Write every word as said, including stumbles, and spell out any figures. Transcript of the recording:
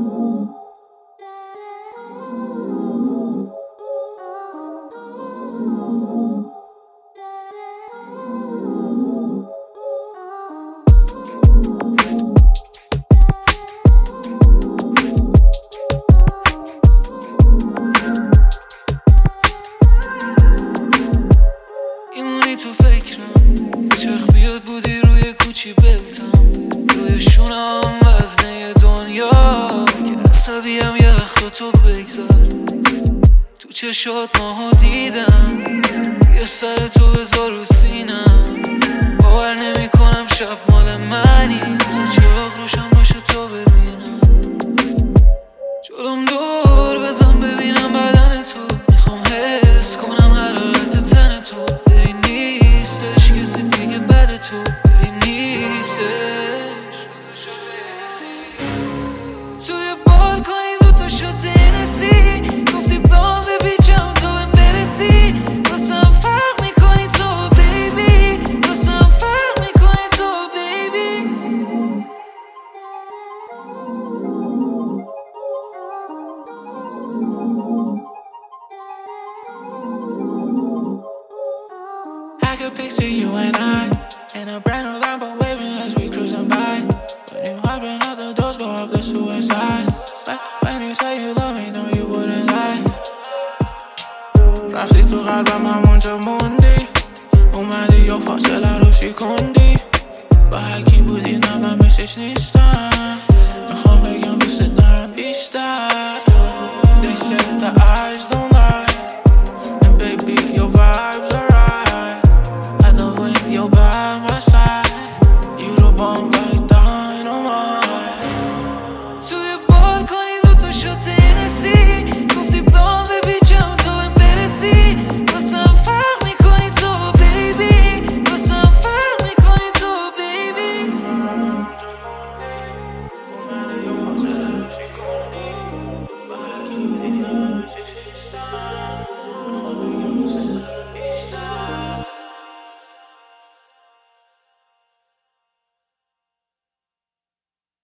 تو فکرم چرخ بیاد بودی روی کوچی بلتم روی شونم وزنه دنیا که عصبیم یخ و تو بگذار تو چشات ماهو دیدم یه سر تو بذار رو سینم باور نمی کنم شب مال منی تو چراغ روشن